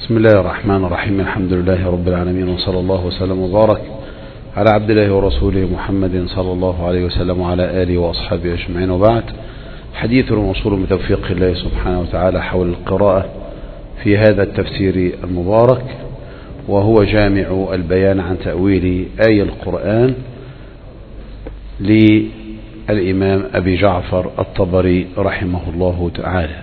بسم الله الرحمن الرحيم. الحمد لله رب العالمين، وصلى الله وسلم وبارك على عبد الله ورسوله محمد صلى الله عليه وسلم وعلى آله وأصحابه أجمعين، وبعد. حديث موصول بتوفيق الله سبحانه وتعالى حول القراءة في هذا التفسير المبارك، وهو جامع البيان عن تأويل آية القرآن للإمام أبي جعفر الطبري رحمه الله تعالى.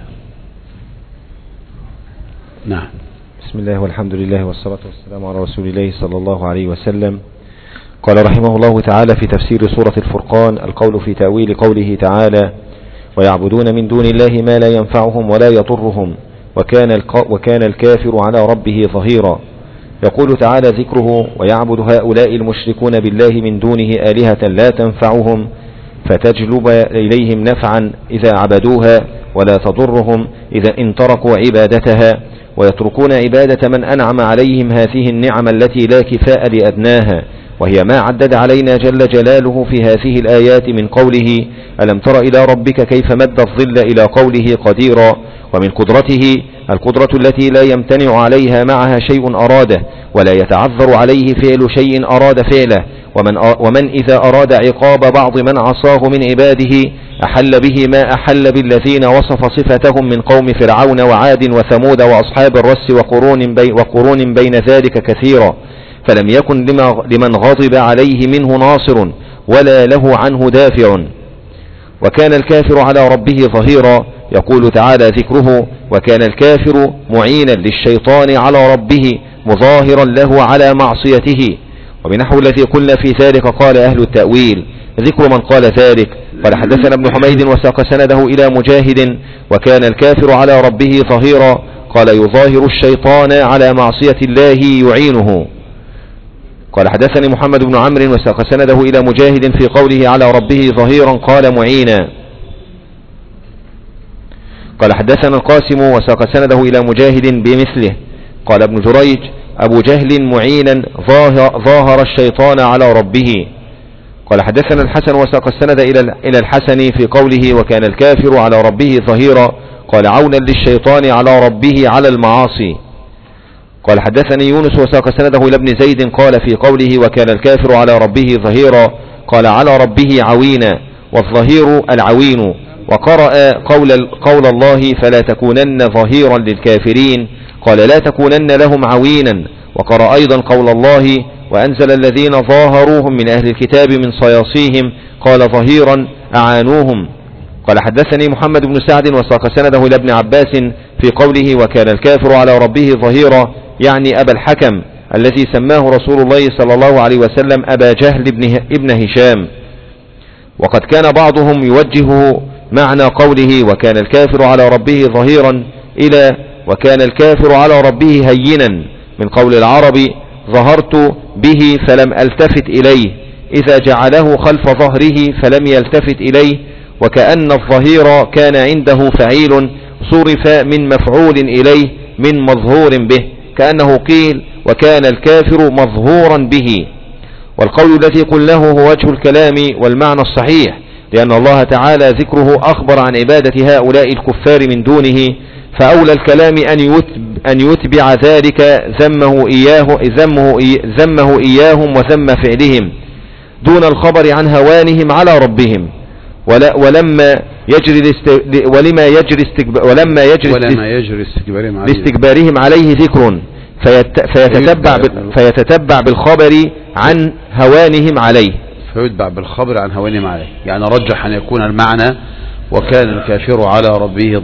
نعم. بسم الله والحمد لله والصلاة والسلام على رسول الله صلى الله عليه وسلم. قال رحمه الله تعالى في تفسير سورة الفرقان: القول في تأويل قوله تعالى: ويعبدون من دون الله ما لا ينفعهم ولا يضرهم وكان الكافر على ربه ظهيرا. يقول تعالى ذكره: ويعبد هؤلاء المشركون بالله من دونه آلهة لا تنفعهم فتجلب إليهم نفعا إذا عبدوها ولا تضرهم إذا إن تركوا عبادتها، ويتركون عبادة من أنعم عليهم هذه النعم التي لا كفاء لأدناها، وهي ما عدد علينا جل جلاله في هذه الآيات من قوله: ألم تر إلى ربك كيف مد الظل إلى قوله قديرا. ومن قدرته القدرة التي لا يمتنع عليها معها شيء أراده ولا يتعذر عليه فعل شيء أراد فعله. ومن إذا أراد عقاب بعض من عصاه من عباده أحل به ما أحل بالذين وصف صفتهم من قوم فرعون وعاد وثمود وأصحاب الرس وقرون بين ذلك كثيرا، فلم يكن لمن غضب عليه منه ناصر ولا له عنه دافع. وكان الكافر على ربه ظهيرا. يقول تعالى ذكره: وكان الكافر معينا للشيطان على ربه مظاهرا له على معصيته. وبنحو الذي قلنا في ذلك قال أهل التأويل: ذكر من قال ذلك. قال حدثنا ابن حميد وساق سنده إلى مجاهد: وكان الكافر على ربه ظهيرا. قال يظاهر الشيطان على معصية الله يعينه. قال حدثني محمد بن عمرو وساق سنده إلى مجاهد في قوله على ربه ظهيرا قال معينا. قال حدثنا القاسم وساق سنده إلى مجاهد بمثله. قال ابن جريج: أبو جهل معينا ظاهر الشيطان على ربه. قال حدثنا الحسن وساق السند إلى الحسن في قوله: وكان الكافر على ربه ظهيرا. قال عونا للشيطان على ربه على المعاصي. قال حدثني يونس وساق سنده إلى ابن زيد قال في قوله: وكان الكافر على ربه ظهيرا. قال على ربه عوينا، والظهير العوين. وقرأ قول الله: فلا تكونن ظهيرا للكافرين. قال لا تكونن لهم عوينا. وقرأ أيضا قول الله: وأنزل الذين ظاهروهم من أهل الكتاب من صياصيهم. قال ظهيرا أعانوهم. قال حدثني محمد بن سعد وساق سنده إلى ابن عباس في قوله: وكان الكافر على ربه ظهيرا، يعني أبا الحكم الذي سماه رسول الله صلى الله عليه وسلم أبا جهل ابن هشام. وقد كان بعضهم يوجه معنى قوله: وكان الكافر على ربه ظهيرا إلى: وكان الكافر على ربه هينا، من قول العرب: ظهرت به فلم ألتفت إليه، إذا جعله خلف ظهره فلم يلتفت إليه. وكأن الظهير كان عنده فعيل صرف من مفعول إليه من مظهور به، كأنه قيل: وكان الكافر مظهورا به. والقول الذي قلناه هو وجه الكلام والمعنى الصحيح، لأن الله تعالى ذكره أخبر عن عبادة هؤلاء الكفار من دونه، فأولى الكلام أن يتبع ذلك ذمه إياهم وذم فعلهم دون الخبر عن هوانهم على ربهم. ولما يجري لاستكبارهم عليه ذكر فيتتبع بالخبر عن هوانهم عليه. فيتبع بالخبر عن هوانهم عليه، يعني رجح أن يكون المعنى: وكان الكافر على ربه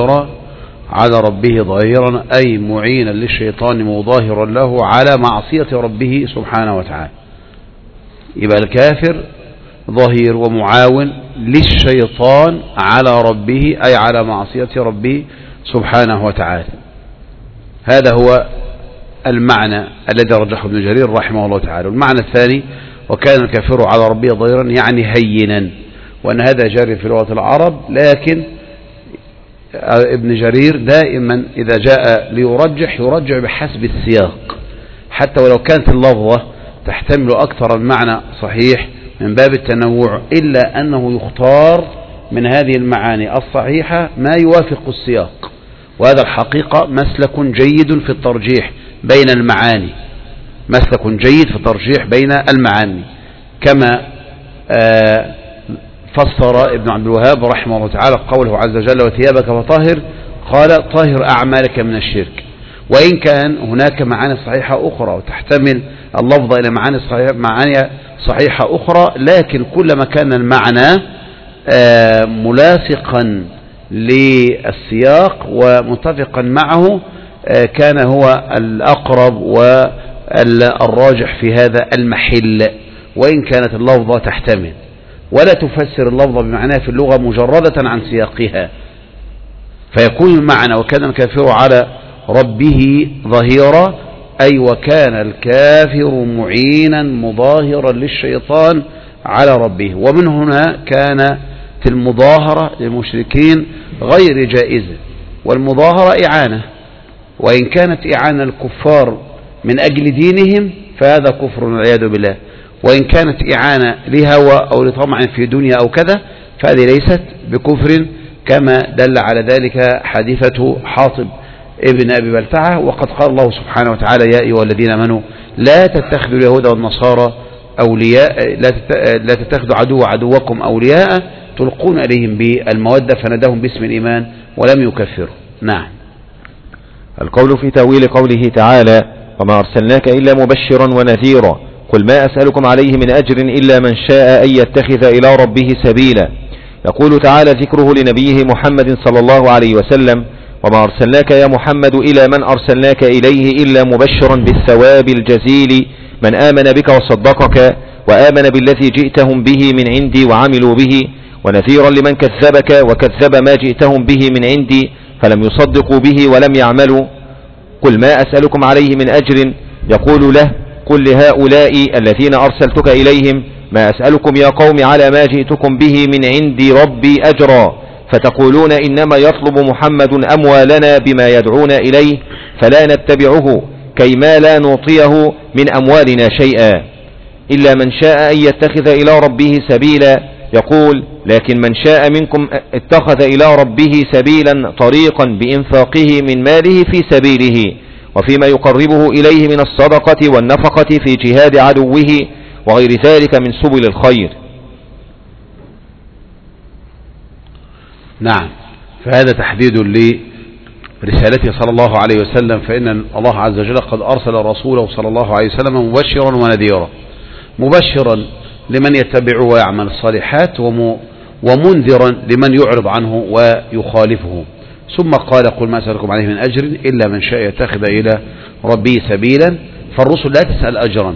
ظهيرا، أي معينا للشيطان مظاهرا له على معصية ربه سبحانه وتعالى. يبقى الكافر ظهير ومعاون للشيطان على ربه، أي على معصية ربه سبحانه وتعالى. هذا هو المعنى الذي رجحه ابن جرير رحمه الله تعالى. والمعنى الثاني: وكان الكافر على ربه ظهيرا، يعني هينا، وأن هذا جاري في لغة العرب، لكن ابن جرير دائما إذا جاء ليرجح بحسب السياق، حتى ولو كانت اللفظة تحتمل أكثر المعنى صحيح من باب التنوع، إلا أنه يختار من هذه المعاني الصحيحة ما يوافق السياق، وهذا الحقيقة مسلك جيد في الترجيح بين المعاني، مسلك جيد في الترجيح بين المعاني، كما فسر ابن عبد الوهاب رحمه الله تعالى قوله عز وجل وثيابك فطهر، قال طهر أعمالك من الشرك. وإن كان هناك معاني صحيحة أخرى وتحتمل اللفظ إلى معاني صحيحة أخرى، لكن كلما كان المعنى ملاصقا للسياق ومتفقا معه كان هو الأقرب والراجح في هذا المحل، وإن كانت اللفظة تحتمل ولا تفسر اللفظة بمعناه في اللغة مجردة عن سياقها، فيكون المعنى وكان الكافر على ربه ظهيرا، أي وكان الكافر معينا مظاهرا للشيطان على ربه. ومن هنا كانت المظاهرة للمشركين غير جائزة، والمظاهرة إعانة، وإن كانت إعانة الكفار من أجل دينهم فهذا كفر والعياذ بالله، وإن كانت إعانة لهوى أو لطمع في دنيا أو كذا فهذه ليست بكفر، كما دل على ذلك حادثة حاطب ابن أبي بلتعة. وقد قال الله سبحانه وتعالى يا أيها الذين آمنوا لا تتخذوا اليهود والنصارى أولياء، لا تتخذوا عدوكم أولياء تلقون إليهم بالمودة، فنداهم باسم الإيمان ولم يكفروا. نعم. القول في تأويل قوله تعالى وما أرسلناك إلا مبشرا ونذيرا قل ما أسألكم عليه من أجر إلا من شاء أن يتخذ إلى ربه سبيلا. يقول تعالى ذكره لنبيه محمد صلى الله عليه وسلم وما أرسلناك يا محمد إلى من أرسلناك إليه إلا مبشرا بالثواب الجزيل من آمن بك وصدقك وآمن بالذي جئتهم به من عندي وعملوا به، ونذيرا لمن كذبك وكذب ما جئتهم به من عندي فلم يصدقوا به ولم يعملوا. قل ما أسألكم عليه من أجر يقول له قل لهؤلاء الذين أرسلتك إليهم ما أسألكم يا قوم على ما جئتكم به من عندي ربي أجرا، فتقولون إنما يطلب محمد أموالنا بما يدعون إليه فلا نتبعه كيما لا نعطيه من أموالنا شيئا إلا من شاء أن يتخذ إلى ربه سبيلا. يقول لكن من شاء منكم اتخذ إلى ربه سبيلا طريقا بإنفاقه من ماله في سبيله وفيما يقربه إليه من الصدقة والنفقة في جهاد عدوه وغير ذلك من سبل الخير. نعم، فهذا تحديد لرسالته صلى الله عليه وسلم، فإن الله عز وجل قد أرسل رسوله صلى الله عليه وسلم مبشرا ونذيرا، مبشرا لمن يتبعه ويعمل الصالحات ومنذرا لمن يعرض عنه ويخالفه. ثم قال قل ما أسألكم عليه من أجر إلا من شاء يتخذ إلى ربه سبيلا، فالرسل لا تسأل أجرا.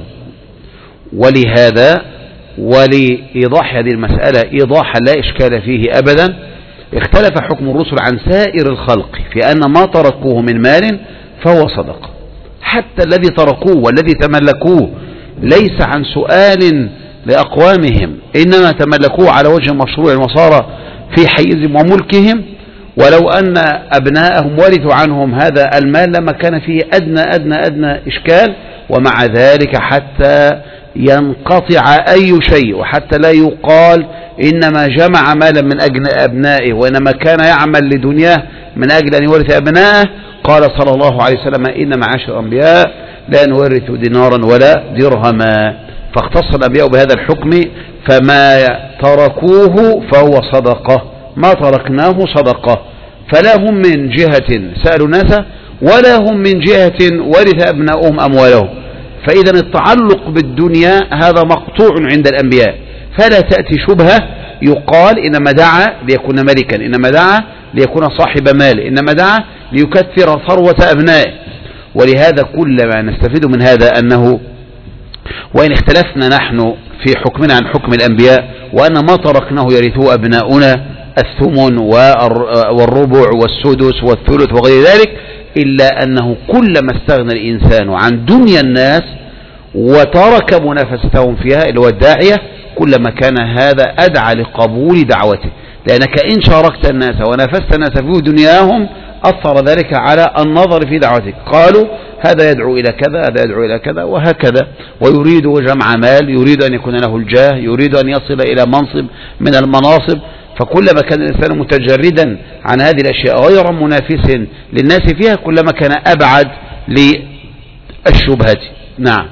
ولهذا ولإيضاح هذه المسألة إيضاحا لا إشكال فيه أبدا اختلف حكم الرسل عن سائر الخلق في أن ما تركوه من مال فهو صدقة، حتى الذي تركوه والذي تملكوه ليس عن سؤال لأقوامهم، إنما تملكوه على وجه مشروع وصار في حيز وملكهم، ولو أن أبناءهم ورثوا عنهم هذا المال لما كان فيه أدنى إشكال، ومع ذلك حتى ينقطع أي شيء وحتى لا يقال إنما جمع مالا من أجل أبنائه وإنما كان يعمل لدنياه من أجل أن يورث أبنائه، قال صلى الله عليه وسلم إن معاشر الأنبياء لا نورث دينارا ولا درهما، فاختص الأنبياء بهذا الحكم، فما تركوه فهو صدقة، ما تركناه صدقة، فلا هم من جهة سألوا الناس ولا هم من جهة ورث أبناؤهم أموالهم. فإذا التعلق بالدنيا هذا مقطوع عند الأنبياء، فلا تأتي شبهة يقال إنما دعا ليكون ملكا، إنما دعا ليكون صاحب مال، إنما دعا ليكثر ثروة أبنائه. ولهذا كل ما نستفيد من هذا أنه وإن اختلفنا نحن في حكمنا عن حكم الأنبياء وأن ما تركناه يرثه أبناؤنا الثمن والربع والسدس والثلث وغير ذلك، إلا أنه كلما استغنى الإنسان عن دنيا الناس وترك منافستهم فيها اللي هو الداعية كلما كان هذا أدعى لقبول دعوته، لأنك إن شاركت الناس ونافست الناس في دنياهم أثر ذلك على النظر في دعوتك، قالوا هذا يدعو إلى كذا، هذا يدعو إلى كذا وهكذا، ويريد جمع مال، يريد أن يكون له الجاه، يريد أن يصل إلى منصب من المناصب، فكلما كان الإنسان متجردا عن هذه الأشياء غير منافس للناس فيها كلما كان أبعد للشبهة. نعم.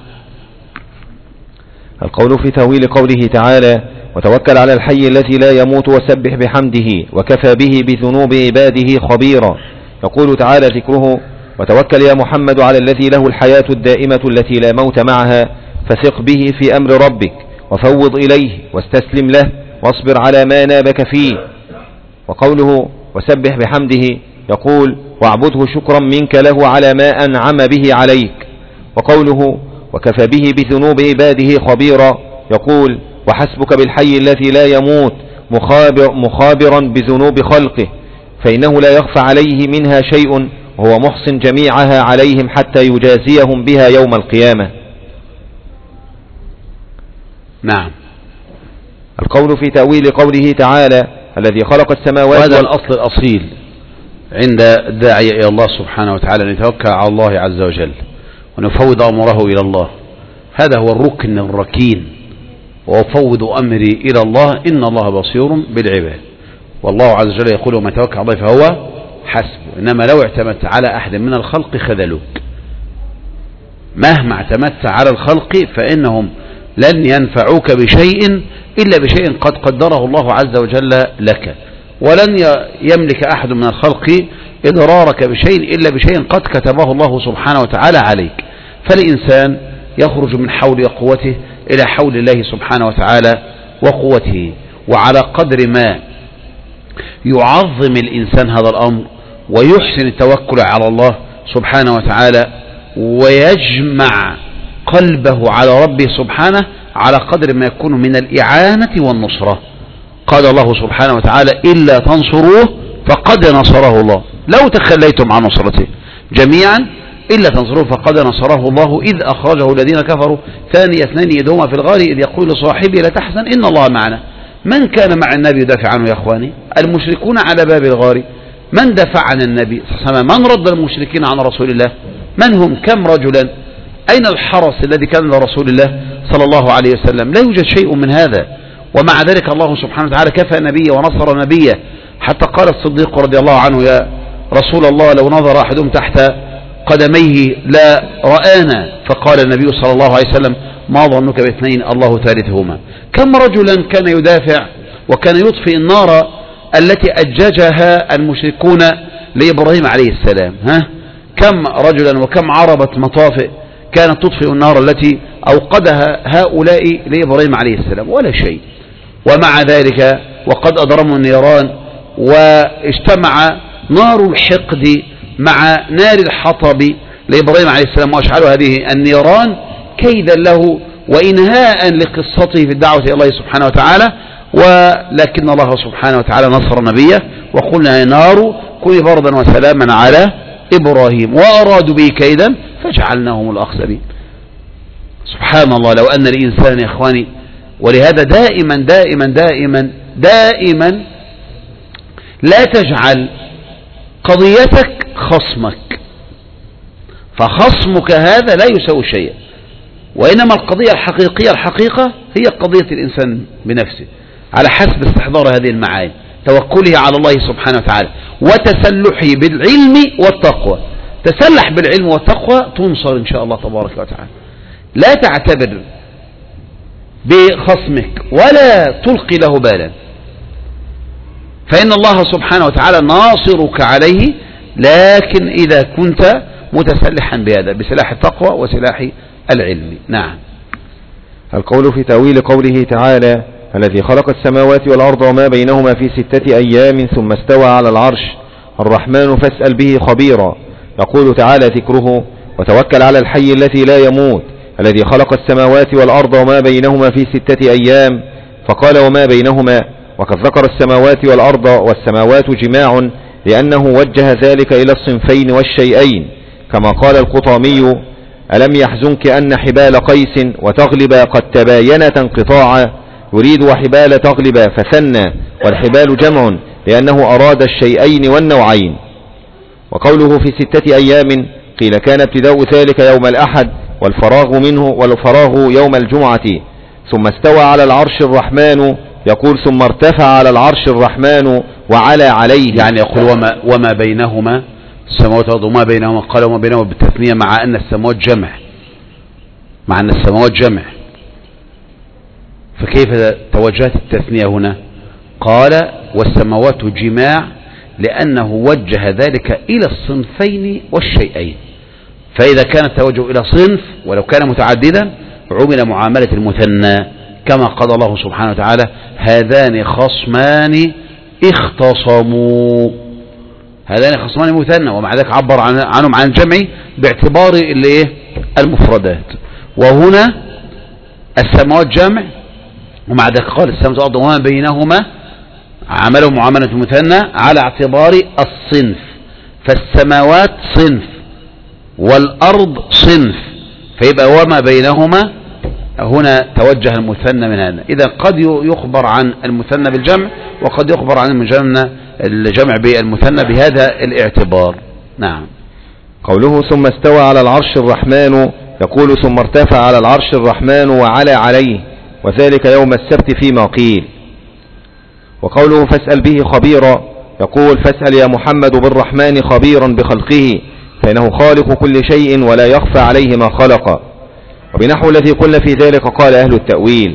القول في تأويل قوله تعالى وتوكل على الحي الذي لا يموت وسبح بحمده وكفى به بذنوب عباده خبيرا. يقول تعالى ذكره وتوكل يا محمد على الذي له الحياة الدائمة التي لا موت معها فثق به في أمر ربك وفوض إليه واستسلم له واصبر على ما نابك فيه. وقوله وسبح بحمده يقول واعبده شكرا منك له على ما أنعم به عليك. وقوله وكفى به بذنوب عباده خبيرا يقول وحسبك بالحي الذي لا يموت مخابرا بذنوب خلقه فإنه لا يخفى عليه منها شيء وهو محصن جميعها عليهم حتى يجازيهم بها يوم القيامة. نعم. القول في تأويل قوله تعالى الذي خلق السماوات وهذا الأصل الأصيل عند الداعي إلى الله سبحانه وتعالى أن يتوكل على الله عز وجل ونفوض أمره إلى الله. هذا هو الركن الركين وأفوض أمري إلى الله إن الله بصير بالعباد. والله عز وجل يقول وما توكل على الله فهو حسبه. إنما لو اعتمدت على أحد من الخلق خذلوك. مهما اعتمدت على الخلق فإنهم لن ينفعوك بشيء إلا بشيء قد قدره الله عز وجل لك، ولن يملك أحد من الخلق إضرارك بشيء إلا بشيء قد كتبه الله سبحانه وتعالى عليك. فالإنسان يخرج من حول قوته إلى حول الله سبحانه وتعالى وقوته، وعلى قدر ما يعظم الإنسان هذا الأمر ويحسن التوكل على الله سبحانه وتعالى ويجمع قلبه على ربه سبحانه على قدر ما يكون من الإعانة والنصرة. قال الله سبحانه وتعالى إلا تنصروه فقد نصره الله. لو تخليتم عن نصرته جميعا إلا تنصروه فقد نصره الله إذ أخرجه الذين كفروا ثاني اثنين يدهما في الغار إذ يقول لصاحبه لا تحزن إن الله معنا. من كان مع النبي يدافع عنه يا أخواني؟ المشركون على باب الغار. من دفع عن النبي صلى الله عليه وسلم؟ من رد المشركين عن رسول الله؟ من هم؟ كم رجلا؟ أين الحرس الذي كان لرسول الله صلى الله عليه وسلم؟ لا يوجد شيء من هذا. ومع ذلك الله سبحانه وتعالى كفى نبيه ونصر نبيه، حتى قال الصديق رضي الله عنه يا رسول الله لو نظر أحدهم تحت قدميه لا رآنا. فقال النبي صلى الله عليه وسلم ما ظنك باثنين الله ثالثهما. كم رجلا كان يدافع وكان يطفئ النار التي أججها المشركون لإبراهيم عليه السلام؟ كم رجلا وكم عربة مطافئ كانت تطفئ النار التي أوقدها هؤلاء لإبراهيم عليه السلام؟ ولا شيء. ومع ذلك وقد أضرموا النيران واجتمع نار الحقد مع نار الحطب لإبراهيم عليه السلام وأشعلوا هذه النيران كيدا له وإنهاء لقصته في الدعوة إلى الله سبحانه وتعالى. ولكن الله سبحانه وتعالى نصر نبيه وقلنا يا نار كوني بردا وسلاما على إبراهيم وأرادوا به كيدا فجعلناهم الأخسرين. سبحان الله. لو أن الإنسان يا إخواني، ولهذا دائما دائما دائما دائما لا تجعل قضيتك خصمك، فخصمك هذا لا يساوي شيئا، وإنما القضية الحقيقية الحقيقة هي قضية الإنسان بنفسه على حسب استحضار هذه المعاني، توكله على الله سبحانه وتعالى وتسلحه بالعلم والتقوى. تسلح بالعلم والتقوى تنصر إن شاء الله تبارك وتعالى. لا تعتبر بخصمك ولا تلقي له بالا، فإن الله سبحانه وتعالى ناصرك عليه، لكن إذا كنت متسلحا بهذا بسلاح التقوى وسلاح العلم. نعم. القول في تأويل قوله تعالى الذي خلق السماوات والأرض وما بينهما في 6 أيام ثم استوى على العرش الرحمن فاسأل به خبيرا. يقول تعالى ذكره وتوكل على الحي الذي لا يموت الذي خلق السماوات والأرض وما بينهما في 6 أيام فقال وما بينهما، وقد ذكر السماوات والأرض والسماوات جماع لأنه وجه ذلك إلى الصنفين والشيئين، كما قال القطامي ألم يحزنك أن حبال قيس وتغلب قد تباينت انقطاعا، يريد وحبال تغلب فثنى، والحبال جمع لأنه أراد الشيئين والنوعين. وقوله في 6 أيام قيل كان ابتداء ذلك يوم الأحد والفراغ منه والفراغ يوم الجمعة. ثم استوى على العرش الرحمن يقول ثم ارتفع على العرش الرحمن وعلى عليه، يعني يقول وما بينهما السماوات والأرض وما بينهما، قال وما بينهما بالتثنية مع أن السماوات جمع، فكيف توجهت التثنية هنا؟ قال والسماوات جماع، لأنه وجه ذلك إلى الصنفين والشيئين، فإذا كان التوجه إلى صنف ولو كان متعددا عمل معاملة المثنى، كما قال الله سبحانه وتعالى هذان خصمان اختصموا، هذان خصمان مثنى، ومع ذلك عبر عنهم عن الجمع باعتبار المفردات. وهنا السماوات جمع، ومع ذلك قال السماوات والأرض وما بينهما عملوا معاملة المثنى على اعتبار الصنف، فالسماوات صنف والأرض صنف، فيبقى وما بينهما هنا توجه المثنى من هذا. إذا قد يخبر عن المثنى بالجمع وقد يخبر عن الجمع بالمثنى بهذا الاعتبار. نعم. قوله ثم استوى على العرش الرحمن، يقول ثم ارتفع على العرش الرحمن وعلى عليه، وذلك يوم السبت فيما قيل. وقوله فاسأل به خبيرا، يقول فاسأل يا محمد بالرحمن خبيرا بخلقه، فإنه خالق كل شيء ولا يخفى عليه ما خلق. وبنحو الذي قلنا في ذلك قال أهل التأويل.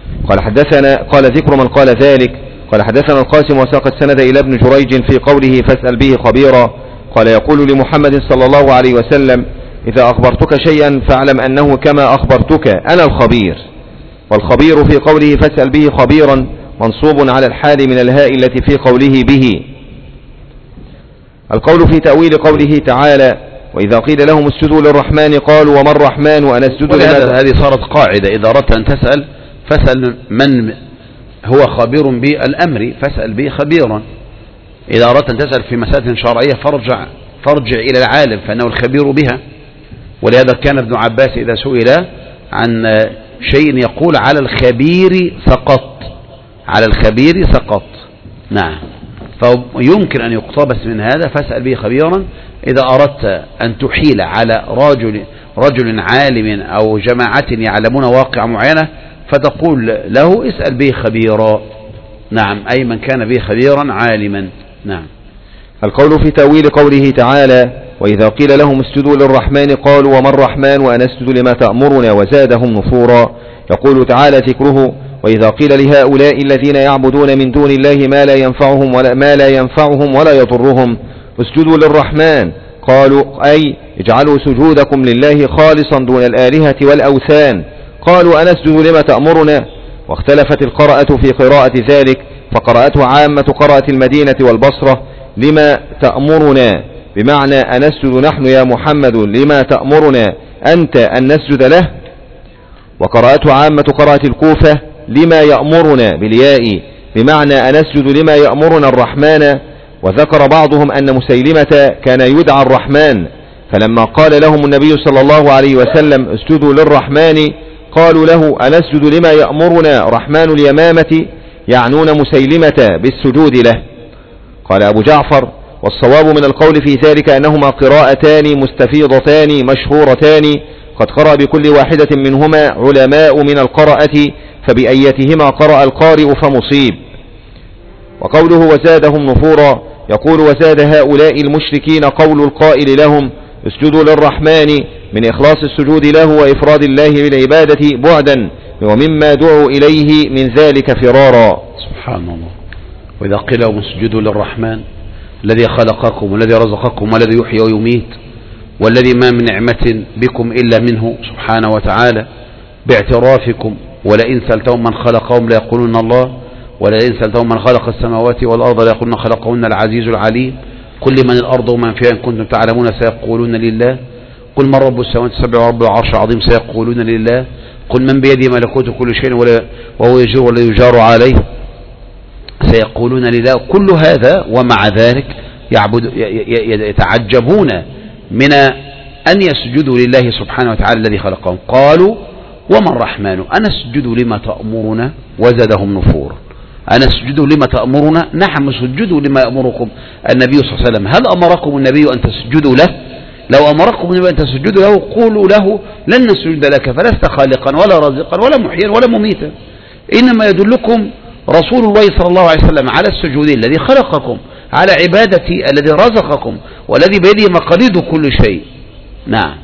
قال ذكر من قال ذلك. قال حدثنا القاسم وساق السند إلى ابن جريج في قوله فاسأل به خبيرا، قال يقول لمحمد صلى الله عليه وسلم إذا أخبرتك شيئا فاعلم أنه كما أخبرتك أنا الخبير. والخبير في قوله فاسأل به خبيرا منصوب على الحال من الهاء التي في قوله به. القول في تأويل قوله تعالى وإذا قيل لهم اسجدوا للرحمن قالوا وما الرحمن وأنسجد لهذا. هذه صارت قاعدة، إذا أردت أن تسأل فاسأل من هو خبير بالأمر، فاسأل به خبيرا. إذا أردت أن تسأل في مسألة شرعية فارجع إلى العالم فإنه الخبير بها. ولهذا كان ابن عباس إذا سئل عن شيء يقول على الخبير سقط. نعم. فيمكن أن يقتبس من هذا فاسأل به خبيرا إذا أردت أن تحيل على رجل عالم أو جماعة يعلمون واقع معينة فتقول له اسأل به خبيرا. نعم، أي من كان به خبيرا عالما. نعم. القول في تأويل قوله تعالى وإذا قيل لهم اسجدوا للرحمن قالوا وما الرحمن وأنسجد لما تأمرنا وزادهم نفورا. يقول تعالى ذكره وإذا قيل لهؤلاء الذين يعبدون من دون الله ما لا ينفعهم ولا يضرهم اسجدوا للرحمن قالوا أي اجعلوا سجودكم لله خالصا دون الآلهة والأوثان. قالوا أنسجد لما تأمرنا. واختلفت القراءة في قراءة ذلك، فقراءته عامة قراءة المدينة والبصرة لما تأمرنا بمعنى أنسجد نحن يا محمد لما تأمرنا أنت أن نسجد له. وقراءته عامة قراءة الكوفة لما يأمرنا بالياء بمعنى أنسجد لما يأمرنا الرحمن. وذكر بعضهم أن مسيلمة كان يدعى الرحمن، فلما قال لهم النبي صلى الله عليه وسلم اسجدوا للرحمن قالوا له أنسجد لما يأمرنا رحمن اليمامة، يعنون مسيلمة بالسجود له. قال أبو جعفر والصواب من القول في ذلك أنهما قراءتان مستفيضتان مشهورتان قد قرأ بكل واحدة منهما علماء من القراءة، فبأيتهما قرأ القارئ فمصيب. وقوله وزادهم نفورا يقول وزاد هؤلاء المشركين قول القائل لهم اسجدوا للرحمن من إخلاص السجود له وإفراد الله بالعبادة بعدا ومما دعوا إليه من ذلك فرارا. سبحان الله. وإذا قيل لهم اسجدوا للرحمن الذي خلقكم والذي رزقكم والذي يحيي ويميت والذي ما من نعمة بكم إلا منه سبحانه وتعالى باعترافكم ولئن سألتهم من خلقهم ليقولون الله ولئن سألتهم من خلق السماوات والأرض ليقولون خلقهن العزيز العليم قل لمن الأرض ومن فيها إن كنتم تعلمون سيقولون لله قل من رب السماوات السبع ورب العرش العظيم سيقولون لله قل من بيده ملكوت كل شيء وهو يجير ولا يجار عليه سيقولون لله. كل هذا ومع ذلك يتعجبون من أن يسجدوا لله سبحانه وتعالى الذي خلقهم. قالوا وما الرحمن أنسجد لما تأمرنا وزادهم نفورا. أنسجد لما تأمرنا نحن نسجد لما يأمركم النبي صلى الله عليه وسلم. هل أمركم النبي أن تسجدوا له؟ لو أمركم النبي أن تسجدوا له قولوا له لن نسجد لك فلست خالقا ولا رازقا ولا محيا ولا مميتا، إنما يدلكم رسول الله صلى الله عليه وسلم على السجود الذي خلقكم، على عبادتي الذي رزقكم والذي بيده مقاليد كل شيء. نعم.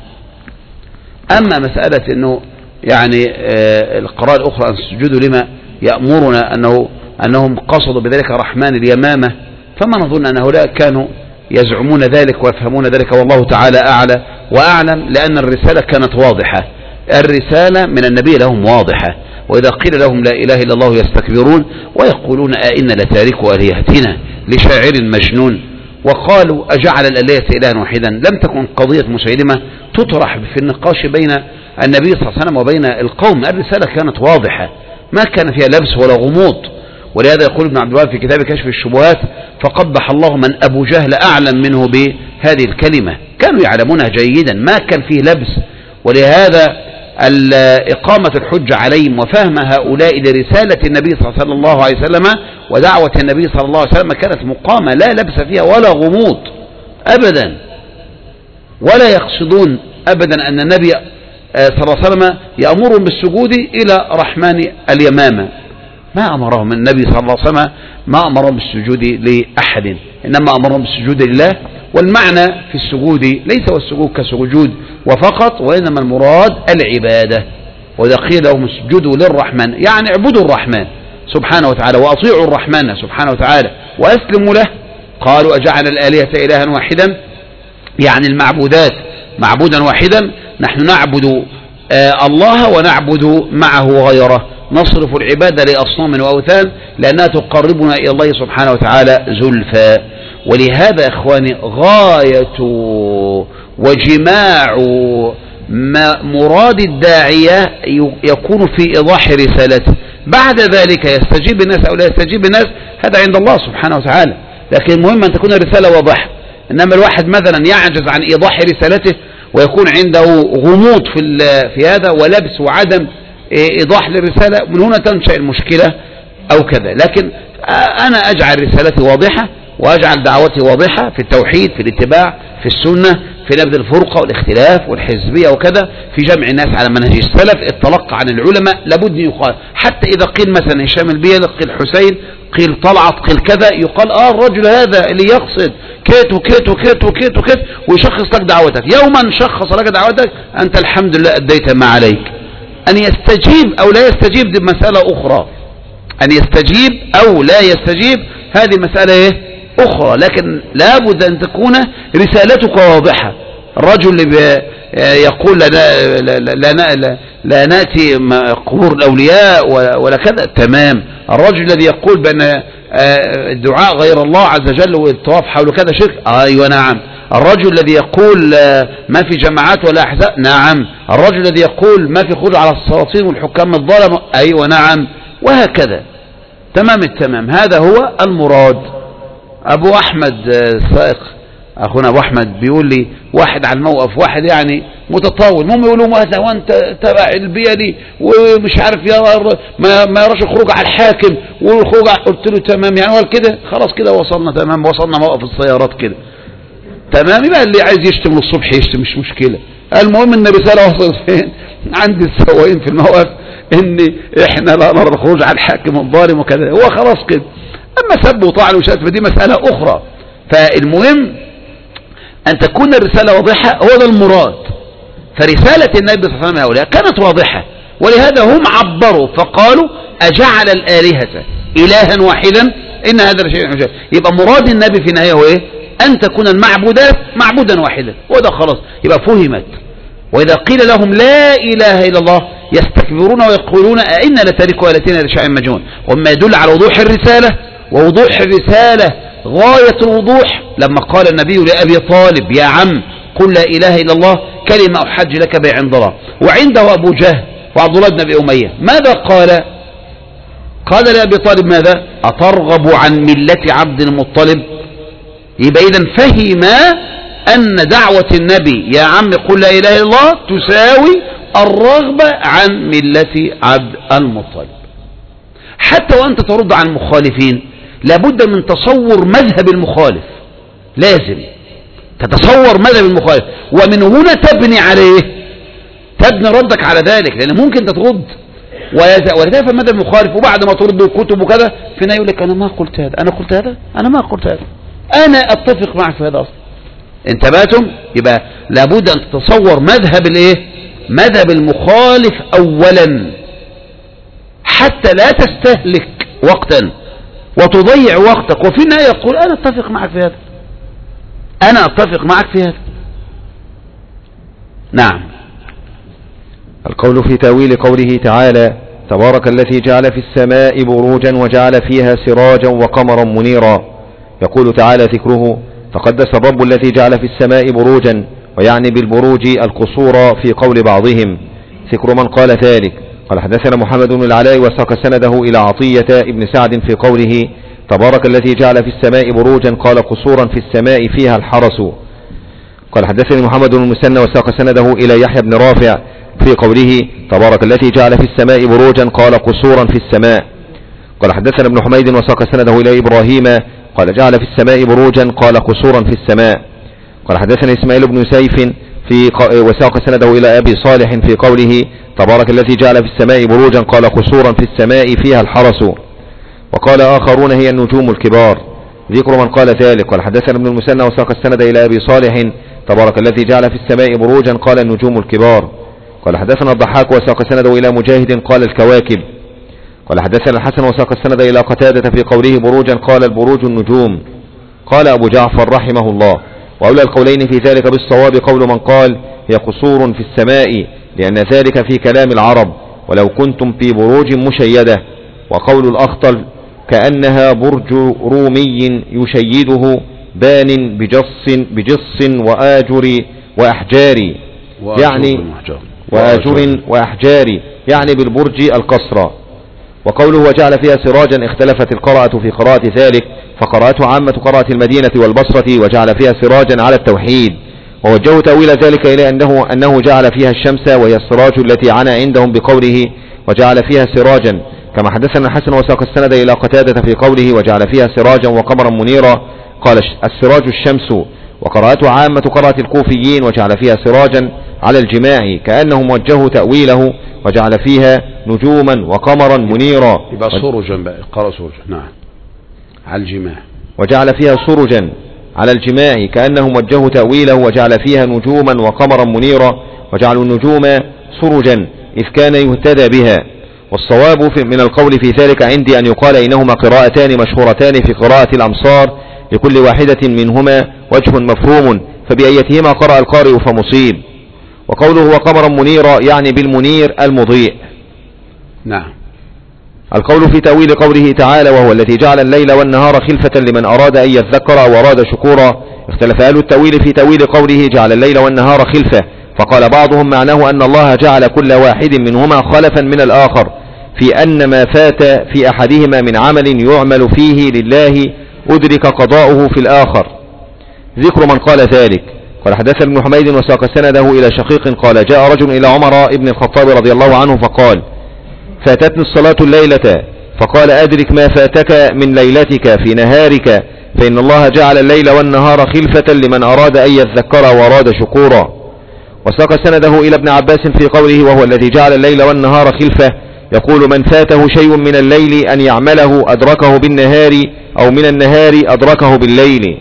أما مسألة أنه يعني القراءة الأخرى أن السجود لما يأمرنا أنهم قصدوا بذلك رحمن اليمامة، فما نظن أن هؤلاء كانوا يزعمون ذلك ويفهمون ذلك، والله تعالى أعلى وأعلم، لأن الرسالة كانت واضحة، الرسالة من النبي لهم واضحة. وإذا قيل لهم لا إله إلا الله يستكبرون ويقولون أئنا لتاركوا آلهتنا لشاعر مجنون، وقالوا أجعل الآلهة إلها واحدا. لم تكن قضية مسيلمة تطرح في النقاش بين النبي صلى الله عليه وسلم وبين القوم، الرسالة كانت واضحة ما كان فيها لبس ولا غموض. ولهذا يقول ابن عبد الوهاب في كتاب كشف الشبهات فقبح الله من أبو جهل أعلم منه بهذه الكلمة، كانوا يعلمونها جيدا ما كان فيه لبس. ولهذا إقامة الحجة عليهم وفهم هؤلاء لرسالة النبي صلى الله عليه وسلم ودعوة النبي صلى الله عليه وسلم كانت مقامة لا لبس فيها ولا غموض أبدا، ولا يقصدون أبدا أن النبي صلى الله عليه وسلم يأمرهم بالسجود إلى رحمن اليمامة. ما أمرهم النبي صلى الله عليه وسلم، ما أمرهم بالسجود لأحد، إنما أمرهم بالسجود لله. والمعنى في السجود ليس هو السجود كسجود وفقط، وإنما المراد العبادة. وإذا قيل لهم اسجدوا للرحمن يعني اعبدوا الرحمن سبحانه وتعالى وأطيعوا الرحمن سبحانه وتعالى وأسلموا له. قالوا أجعل الآلهة إلها واحدا يعني المعبودات معبودا واحدا، نحن نعبد الله ونعبد معه غيره، نصرف العبادة لأصنام وأوثان لأنها تقربنا إلى الله سبحانه وتعالى زلفى. ولهذا إخواني غاية وجماع مراد الداعية يكون في إيضاح رسالته. بعد ذلك يستجيب الناس أو لا يستجيب الناس هذا عند الله سبحانه وتعالى، لكن المهم أن تكون الرسالة واضحة. إنما الواحد مثلا يعجز عن إيضاح رسالته ويكون عنده غموض في هذا ولبس وعدم إيضاح للرسالة، من هنا تنشأ المشكلة أو كذا. لكن أنا أجعل رسالتي واضحة وأجعل دعوتي واضحة في التوحيد، في الاتباع، في السنة، في نبذ الفرقة والاختلاف والحزبية وكذا، في جمع الناس على منهج السلف، التلقى عن العلماء لابد أن يقال. حتى إذا قيل مثلا هشام البيلي، قيل حسين، قيل طلعت، قيل كذا، يقال الرجل هذا اللي يقصد كيت وكيت وكيت وكيت وكيت ويشخص لك دعوتك. يوما شخص لك دعوتك أنت الحمد لله أديت ما عليك. أن يستجيب أو لا يستجيب دي مسألة أخرى، أن يستجيب أو لا يستجيب هذه مسألة أخرى، لكن لابد أن تكون رسالتك واضحة. الرجل اللي يقول لا نأتي قبور الأولياء ولا كذا تمام. الرجل الذي يقول بأن الدعاء غير الله عز وجل والطواف حول كذا شرك، أيوة نعم. الرجل الذي يقول ما في جماعات ولا أحزاب، نعم. الرجل الذي يقول ما في خروج على السلاطين والحكام الظالم، أيوة نعم. وهكذا تمام التمام. هذا هو المراد. أبو أحمد السائق أخونا أبو أحمد بيقول لي واحد على الموقف، واحد يعني متطاول، المهم يقولوا ماذا وأنت تبع البيلي ومش عارف ما يراش الخروج على الحاكم والخروج قلت له تمام يعني قال كده خلاص كده وصلنا تمام، وصلنا موقف السيارات كده تمام. يبقى اللي عايز يشتم للصبح يشتم مش مشكلة. المهم ان الرسالة وصلت فين عند السواقين في الموقف ان احنا لا نرى الخروج على الحاكم الظالم وكذا، هو خلاص كده. اما سب وطعن وشتم فدي مسألة اخرى. فالمهم ان تكون الرسالة واضحة، هو ده المراد. فرسالة النبي صلى الله عليه وسلم هؤلاء كانت واضحة، ولهذا هم عبروا فقالوا أجعل الآلهة إلها واحدا إن هذا الشيء عجاب. يبقى مراد النبي في النهاية هو إيه؟ أن تكون المعبودات معبودا واحدا، وده خلاص يبقى فهمت. وإذا قيل لهم لا إله إلا الله يستكبرون ويقولون أئنا لتاركوا آلهتنا لشيء مجنون. وما يدل على وضوح الرسالة، ووضوح الرسالة غاية الوضوح لما قال النبي لأبي طالب يا عم قل لا إله إلا الله كلمة أحج لك بها عند الله. وعنده أبو جهل وعبد الله بن أبي أمية ماذا قال؟ قال لأبي طالب ماذا؟ أترغب عن ملة عبد المطلب؟ يبقى إذن فهم أن دعوة النبي يا عم قل لا إله إلا الله تساوي الرغبة عن ملة عبد المطلب. حتى وأنت ترد عن المخالفين لابد من تصور مذهب المخالف، لازم تتصور مذهب المخالف ومن هنا تبني عليه، تبني ردك على ذلك. لأن ممكن تترد ولذلك فالمذهب المخالف وبعد ما ترد الكتب وكذا في يقول لك أنا ما قلت هذا، أنا قلت هذا، أنا ما قلت هذا، أنا أتفق معك في هذا أصلا. انتبهتم؟ يبقى لابد أن تتصور مذهب الإيه؟ مذهب المخالف أولا حتى لا تستهلك وقتا وتضيع وقتك، وفي النهاية يقول أنا أتفق معك في هذا، أنا أتفق معك في هذا. نعم. القول في تأويل قوله تعالى تبارك الذي جعل في السماء بروجا وجعل فيها سراجا وقمرا منيرا. يقول تعالى ذكره تقدس الرب الذي جعل في السماء بروجا، ويعني بالبروج القصور في قول بعضهم. ذكر من قال ذلك قال حدثنا محمد بن العلاء وساق سنده إلى عطية ابن سعد في قوله تبارك الذي جعل في السماء بروجا قال قصورا في السماء فيها الحرس. قال حدثني محمد بن المثنى وساق سنده إلى يحيى بن رافع في قوله تبارك الذي جعل في السماء بروجا قال قصورا في السماء. قال حدثنا ابن حميد وساق سنده إلى إبراهيم قال جعل في السماء بروجا قال قصورا في السماء. قال حدثنا إسماعيل بن سيف وساق سنده إلى أبي صالح في قوله تبارك الذي جعل في السماء بروجا قال قصورا في السماء فيها الحرس. وقال آخرون هي النجوم الكبار. ذكر من قال ذلك قال حدثنا ابن المثنى وساق السند إلى أبي صالح تبارك الذي جعل في السماء بروجا قال النجوم الكبار. قال حدثنا الضحاك وساق سنده إلى مجاهد قال الكواكب. قال حدثنا الحسن وساق السند إلى قتادة في قوله بروجا قال البروج النجوم. قال أبو جعفر رحمه الله وأولى القولين في ذلك بالصواب قول من قال هي قصور في السماء لأن ذلك في كلام العرب ولو كنتم في بروج مشيدة. وقول الأخطل كأنها برج رومي يشيده بان بجص وآجر وأحجار يعني وآجر وأحجار يعني بالبرج القصر. وقوله وجعل فيها سراجا اختلفت القراءة في قراءة ذلك فقراءته عامة قراءة المدينة والبصرة وجعل فيها سراجا على التوحيد. ووجهوا تأويل ذلك إلى أنه جعل فيها الشمس وهي السراج التي عنا عندهم بقوله وجعل فيها سراجا كما حدثنا الحسن وساق السند إلى قتادة في قوله وجعل فيها سراجا وقمرا منيرا قال السراج الشمس. وقراءته عامة قراءة الكوفيين وجعل فيها سراجا على الجماع كأنهم وجهوا تأويله وجعل فيها نجوما وقمرا منيرا. يبقى سرجا بقى قرأ سرجا. نعم على الجماع. وجعل فيها سرجا على الجماع كأنهم وجهوا تأويله وجعل فيها نجوما وقمرا منيرا وجعلوا النجوم سرجا إذ كان يهتدى بها. والصواب من القول في ذلك عندي أن يقال إنهما قراءتان مشهورتان في قراءة الأمصار لكل واحدة منهما وجه مفهوم فبأيتهما قرأ القارئ فمصيب. وقوله وقمرا منيرا يعني بالمنير المضيء. نعم. القول في تأويل قوله تعالى وهو الذي جعل الليل والنهار خلفة لمن أراد أن يذكر أو أراد شكورا. اختلف أهل التأويل في تأويل قوله جعل الليل والنهار خلفة فقال بعضهم معناه أن الله جعل كل واحد منهما خلفا من الآخر في أن ما فات في أحدهما من عمل يعمل فيه لله أدرك قضاؤه في الآخر. ذكر من قال ذلك قال حدثنا ابن حميد وساق سنده إلى شقيق قال جاء رجل إلى عمر ابن الخطاب رضي الله عنه فقال فاتتني الصلاة الليلة فقال أدرك ما فاتك من ليلتك في نهارك فإن الله جعل الليل والنهار خلفة لمن أراد أن يذكر وأراد شكورا. وساق سنده إلى ابن عباس في قوله وهو الذي جعل الليل والنهار خلفة يقول من فاته شيء من الليل أن يعمله أدركه بالنهار أو من النهار أدركه بالليل.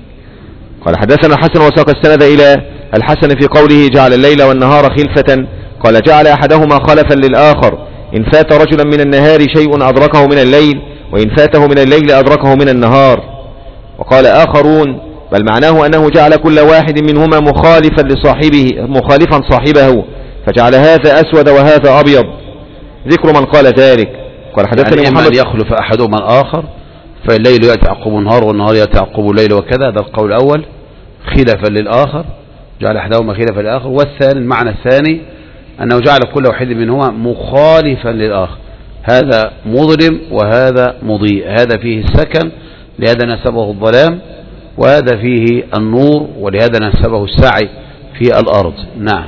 قال حدثنا الحسن وساق السند إلى الحسن في قوله جعل الليل والنهار خلفة قال جعل أحدهما خلفا للآخر إن فات رجلا من النهار شيء أدركه من الليل وإن فاته من الليل أدركه من النهار. وقال آخرون بل معناه أنه جعل كل واحد منهما مخالفا صاحبه فجعل هذا أسود وهذا أبيض. ذكر من قال ذلك قال حدثني يعني محمد يخلف أحدهما الآخر فالليل يتعقب النهار والنهار يتعقب الليل وكذا. هذا القول الأول خلفا للآخر جعل أحدهما خلفا للآخر. والثاني المعنى الثاني أنه جعل كل واحد منهما مخالفا للآخر هذا مظلم وهذا مضيء هذا فيه السكن لهذا نسبه الظلام وهذا فيه النور ولهذا نسبه السعي في الأرض. نعم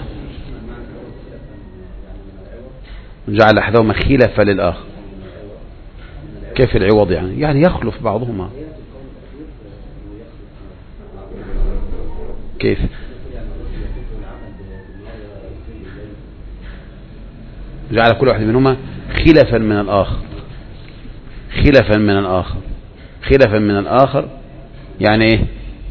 جعل أحدهما خلفا للآخر كيف العوض يعني يخلف بعضهما كيف جعل كل واحد منهما خلفا من الآخر. خلفا من الآخر، خلفا من الآخر يعني ايه؟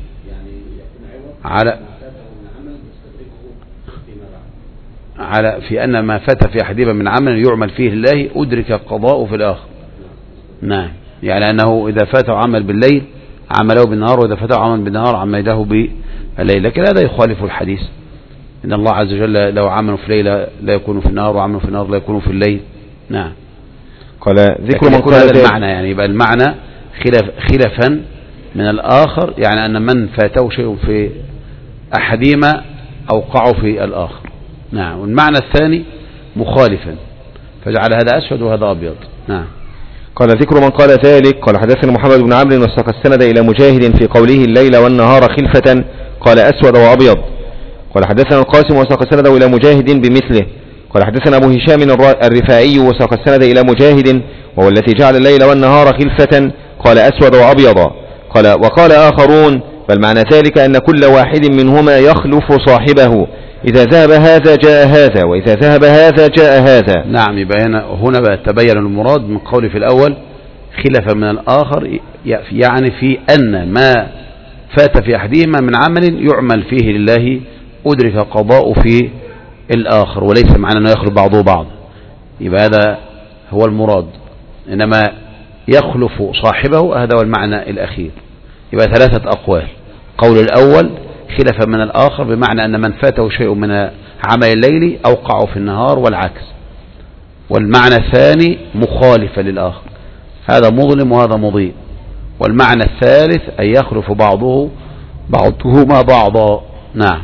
على في أن ما فات في أحدهما من عمل يعمل فيه لله أدرك قضاءه في الآخر. نعم، يعني أنه إذا فاته عمل بالليل عمله بالنهار، وإذا فاته عمل بالنهار عمله بالليل. لكن هذا يخالف الحديث، إن الله عز وجل لو عملوا في ليلة لا يكونوا في النهار، وعملوا في النهار لا يكونوا في الليل. نعم. قال ذكر من قال هذا المعنى، يعني يبقى المعنى خلفا من الآخر، يعني أن من فاته شيء في أحدهما أوقعه في الآخر. نعم. والمعنى الثاني مخالفا، فجعل هذا أسود وهذا أبيض. نعم. قال ذكر من قال ذلك. قال حدثنا محمد بن عمرو وساق السند إلى مجاهد في قوله الليل والنهار خلفة قال أسود وأبيض. قال حدثنا القاسم وساق السند إلى مجاهد بمثله. قال حدثنا أبو هشام الرفاعي وساق السند إلى مجاهد وهو الذي جعل الليل والنهار خلفة قال أسود وأبيض. وقال آخرون بل معنى ذلك أن كل واحد منهما يخلف صاحبه، إذا ذهب هذا جاء هذا، وإذا ذهب هذا جاء هذا. نعم. يبقى هنا بقى تبين المراد من قول في الأول خلفا من الآخر، يعني في أن ما فات في أحدهما من عمل يعمل فيه لله أدرك قضاء في الآخر، وليس معنى أنه يخلف بعضه بعض. يبقى هذا هو المراد، إنما يخلف صاحبه، هذا هو المعنى الأخير. يبقى ثلاثة أقوال. قول الأول خلفا من الآخر بمعنى أن من فاته شيء من عمل الليل أوقعه في النهار والعكس. والمعنى الثاني مخالفا للآخر، هذا مظلم وهذا مضيء. والمعنى الثالث أن يخلف بعضهما بعضا. نعم.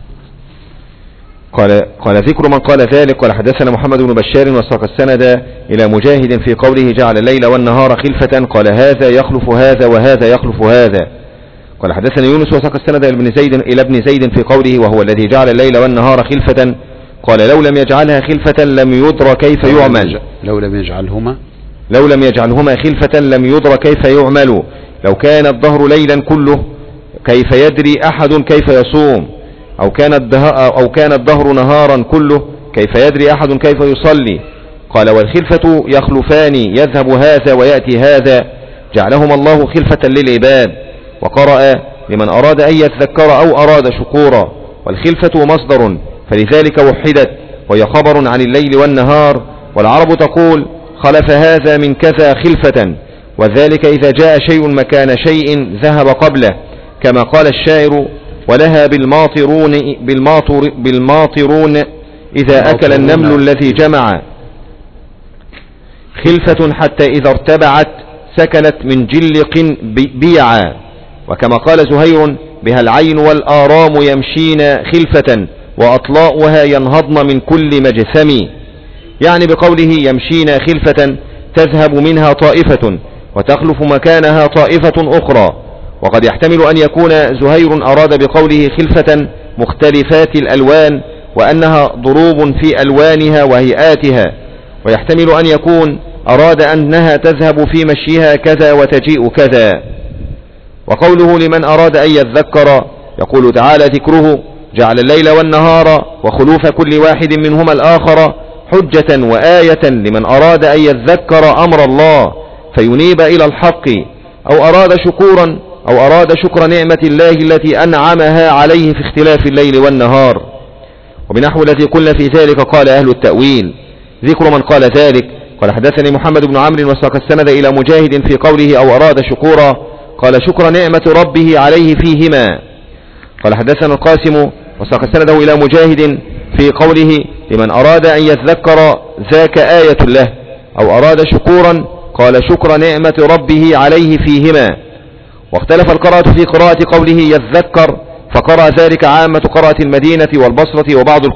قال ذكر من قال ذلك. قال حدثنا محمد بن بشار وساق السند إلى مجاهد في قوله جعل الليل والنهار خلفة قال هذا يخلف هذا وهذا يخلف هذا. قال حدثنا يونس وساق السند إلى ابن زيد في قوله وهو الذي جعل الليل والنهار خلفة قال لو لم يجعلها خلفة لم يدر كيف يعمل. لو لم يجعلهما خلفة لم يدر كيف يعمل. لو كان الدهر ليلا كله كيف يدري أحد كيف يصوم، أو كان الدهر نهارا كله كيف يدري أحد كيف يصلي. قال والخلفة يخلفان، يذهب هذا ويأتي هذا، جعلهما الله خلفة للعباد. وقرأ لمن أراد أن يتذكر أو أراد شكورا. والخلفة مصدر فلذلك وحدت، وهي خبر عن الليل والنهار. والعرب تقول خلف هذا من كذا خلفة، وذلك إذا جاء شيء مكان شيء ذهب قبله، كما قال الشاعر ولها بالماطرون إذا أكل النمل الذي جمع خلفة حتى إذا ارتبعت سكنت من جلق بيعا. وكما قال زهير بها العين والآرام يمشين خلفة وأطلاؤها ينهضن من كل مجثم، يعني بقوله يمشين خلفة تذهب منها طائفة وتخلف مكانها طائفة أخرى. وقد يحتمل أن يكون زهير أراد بقوله خلفة مختلفات الألوان، وأنها ضروب في ألوانها وهيئاتها. ويحتمل أن يكون أراد أنها تذهب في مشيها كذا وتجيء كذا. وقوله لمن أراد أن يذكر يقول تعالى ذكره جعل الليل والنهار وخلوف كل واحد منهما الآخر حجة وآية لمن أراد أن يذكر أمر الله فينيب إلى الحق، أو أراد شكر نعمة الله التي أنعمها عليه في اختلاف الليل والنهار. وبنحو الذي قلنا في ذلك قال أهل التأويل. ذكر من قال ذلك. قال حدثني محمد بن عمرو وساق السند إلى مجاهد في قوله أو أراد شكورا قال شكر نعمة ربه عليه فيهما. قال حدثنا القاسم وساق السنده إلى مجاهد في قوله لمن أراد أن يذكر ذاك آية له، أو أراد شكورا قال شكر نعمة ربه عليه فيهما. واختلف القراءة في قراءة قوله يذكر، فقرأ ذلك عامة قراءة المدينة والبصرة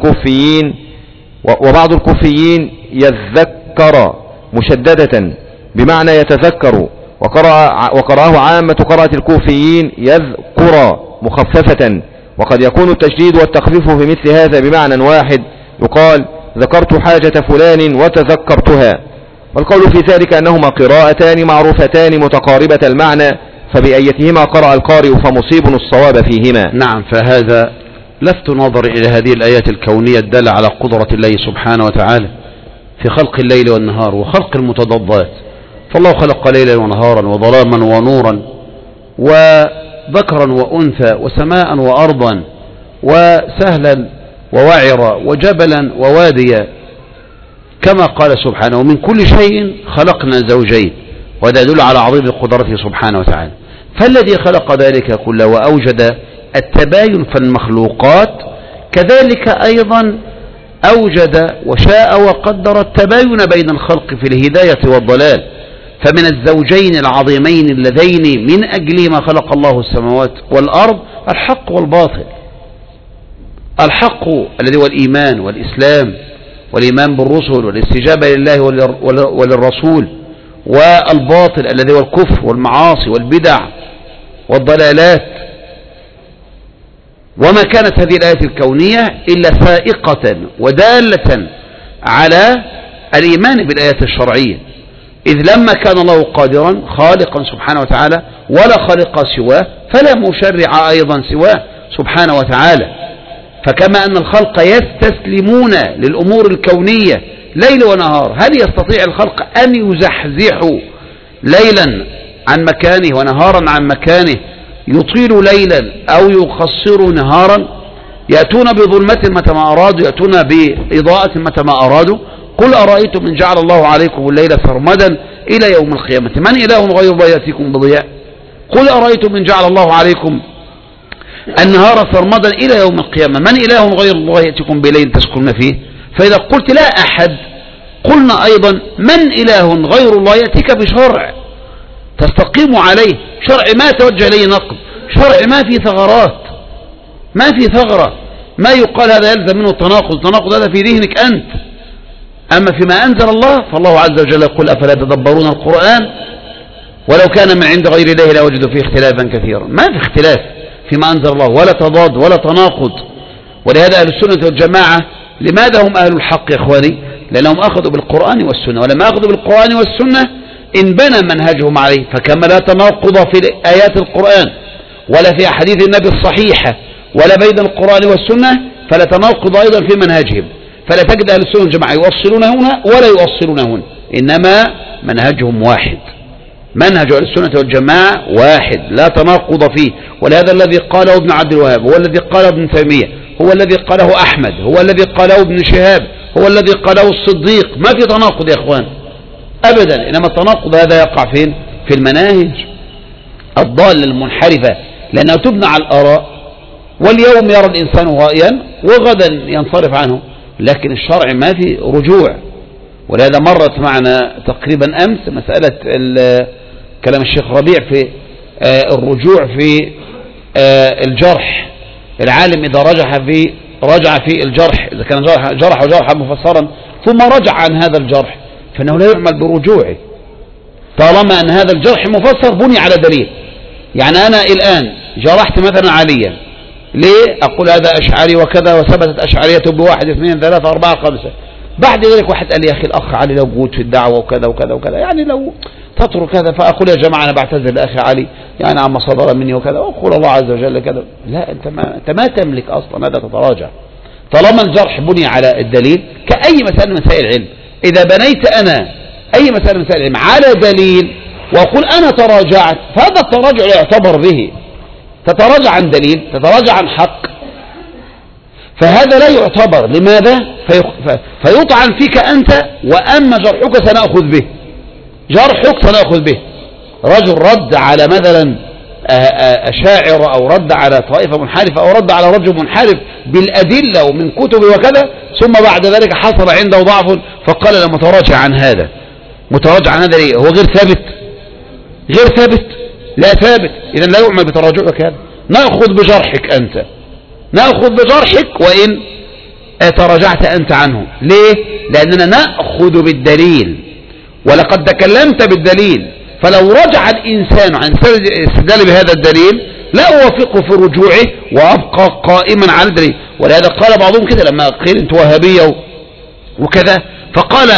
وبعض الكوفيين يذكر مشددة بمعنى يتذكر، وقرأه عامة قراءة الكوفيين يذكر مخففة. وقد يكون التشديد والتخفيف في مثل هذا بمعنى واحد، يقال ذكرت حاجة فلان وتذكرتها. والقول في ذلك أنهما قراءتان معروفتان متقاربة المعنى، فبأيتهما قرأ القارئ فمصيب الصواب فيهما. نعم. فهذا لفت نظر إلى هذه الآيات الكونية الدالة على قدرة الله سبحانه وتعالى، في خلق الليل والنهار وخلق المتضادات. فالله خلق ليلا ونهارا وظلاما ونورا وذكرا وأنثى وسماء وأرضا وسهلا ووعرا وجبلا وواديا، كما قال سبحانه: ومن كل شيء خلقنا زوجين. وهذا يدل على عظيم قدرته سبحانه وتعالى. فالذي خلق ذلك كله وأوجد التباين في المخلوقات كذلك أيضا أوجد وشاء وقدر التباين بين الخلق في الهداية والضلال. فمن الزوجين العظيمين اللذين من أجلهما خلق الله السماوات والأرض الحق والباطل. الحق الذي هو الإيمان والإسلام والإيمان بالرسل والاستجابة لله وللرسول، والباطل الذي هو الكفر والمعاصي والبدع والضلالات. وما كانت هذه الآية الكونية إلا سائقة ودالة على الإيمان بالآيات الشرعية، إذ لما كان الله قادرا خالقا سبحانه وتعالى ولا خالق سواه فلا مشرع أيضا سواه سبحانه وتعالى. فكما أن الخلق يستسلمون للأمور الكونية ليل ونهار، هل يستطيع الخلق أن يزحزحوا ليلا عن مكانه ونهارا عن مكانه، يطيل ليلا أو يقصر نهارا، يأتون بظلمة متى ما أرادوا، يأتون بإضاءة متى ما أرادوا؟ قل أرأيتم من جعل الله عليكم الليل سرمدا إلى يوم القيامة من إله غير الله يأتيكم بضياء؟ قل أرأيتم من جعل الله عليكم النهار سرمدا إلى يوم القيامة من إله غير الله يأتيكم بليل تسكنون فيه؟ فإذا قلت لا أحد، قلنا أيضا من إله غير الله يأتيك بشرع تستقيم عليه، شرع ما توجه إليه نقد، شرع ما في ثغرات، ما في ثغرة، ما يقال هذا يلزم منه التناقض، التناقض هذا في ذهنك أنت. أما فيما أنزل الله فالله عز وجل يقول: أفلا تدبرون القرآن ولو كان من عند غير الله لوجدوا فيه اختلافا كثيرا. ما في اختلاف فيما أنزل الله ولا تضاد ولا تناقض. ولهذا أهل السنة والجماعة لماذا هم أهل الحق يا إخواني؟ لأنهم أخذوا بالقرآن والسنة، ولما أخذوا بالقرآن والسنة انبنى منهجهم عليه. فكما لا تناقض في آيات القرآن ولا في أحاديث النبي الصحيحة ولا بين القرآن والسنة، فلا تناقض أيضا في منهجهم. فلا تجد أهل السنة والجماعة يؤصلون هنا ولا يؤصلون هنا، إنما منهجهم واحد، منهج أهل السنة والجماعة واحد لا تناقض فيه. ولهذا الذي قاله ابن عبد الوهاب هو الذي قاله ابن تيمية، هو الذي قاله أحمد، هو الذي قاله ابن شهاب، هو الذي قاله الصديق. ما في تناقض يا إخوان أبدا، إنما التناقض هذا يقع فين؟ في المناهج الضالة المنحرفة، لأنها تبنى على الآراء، واليوم يرى الإنسان رأيا وغدا ينصرف عنه، لكن الشرع ما في رجوع. ولهذا مرت معنا تقريبا أمس مسألة كلام الشيخ ربيع في الرجوع في الجرح. العالم إذا رجع في الجرح، إذا كان جرحا مفسرا ثم رجع عن هذا الجرح فإنه لا يعمل برجوعه، طالما أن هذا الجرح مفسر بني على دليل. يعني أنا الآن جرحت مثلا عليا، ليه أقول هذا أشعري وكذا وثبتت أشعريته بواحد اثنين ثلاثة أربعة خمسة، بعد ذلك واحد قال لي: يا أخي الأخ علي لو جود في الدعوة وكذا وكذا وكذا، يعني لو تترك هذا. فأقول: يا جماعة أنا بعتذر لأخي علي يعني عما صدر مني وكذا، وأقول الله عز وجل كذا. لا، أنت ما تملك أصلا هذا، تتراجع طالما الجرح بني على الدليل. كأي مسألة من مسائل العلم، إذا بنيت أنا أي مسألة من مسائل العلم على دليل وأقول أنا تراجعت، فهذا التراجع لا يعتبر به. تتراجع عن دليل، تتراجع عن حق، فهذا لا يعتبر. لماذا؟ فيطعن فيك أنت، وأما جرحك سنأخذ به، جرحك سنأخذ به. رجل رد على مثلا أشاعر أو رد على طائفة منحرفة أو رد على رجل منحرف بالأدلة ومن كتب وكذا، ثم بعد ذلك حصل عنده ضعف فقال: لا متراجع عن هذا. متراجع عن هذا ليه؟ هو غير ثابت، غير ثابت، لا ثابت. إذن لا يعمل بتراجعك هذا. نأخذ بجرحك أنت، نأخذ بجرحك وإن تراجعت أنت عنه. ليه؟ لأننا نأخذ بالدليل، ولقد تكلمت بالدليل. فلو رجع الإنسان عن استدلال بهذا الدليل لا أوافقه في رجوعه وأبقى قائما على الدليل. ولهذا قال بعضهم كده لما قيل أنت وهابية وكذا، فقال